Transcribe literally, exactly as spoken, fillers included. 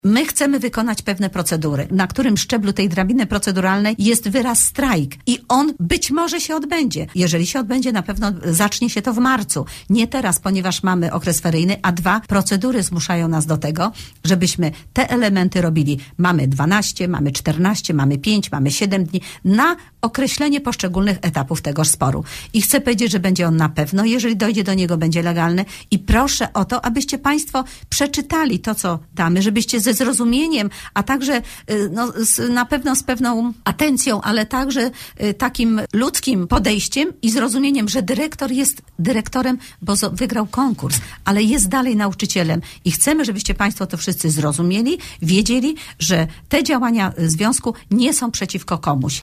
My chcemy wykonać pewne procedury, na którym szczeblu tej drabiny proceduralnej jest wyraz strajk i on być może się odbędzie. Jeżeli się odbędzie, na pewno zacznie się to w marcu. Nie teraz, ponieważ mamy okres feryjny, a dwa, procedury zmuszają nas do tego, żebyśmy te elementy robili. Mamy dwanaście, mamy czternaście, mamy pięć, mamy siedem dni na określenie poszczególnych etapów tegoż sporu. I chcę powiedzieć, że będzie on na pewno, jeżeli dojdzie do niego, będzie legalny i proszę o to, abyście Państwo przeczytali to, co damy, żebyście ze zrozumieniem, a także no, z, na pewno z pewną atencją, ale także y, takim ludzkim podejściem i zrozumieniem, że dyrektor jest dyrektorem, bo zo- wygrał konkurs, ale jest dalej nauczycielem i chcemy, żebyście Państwo to wszyscy zrozumieli, wiedzieli, że te działania związku nie są przeciwko komuś.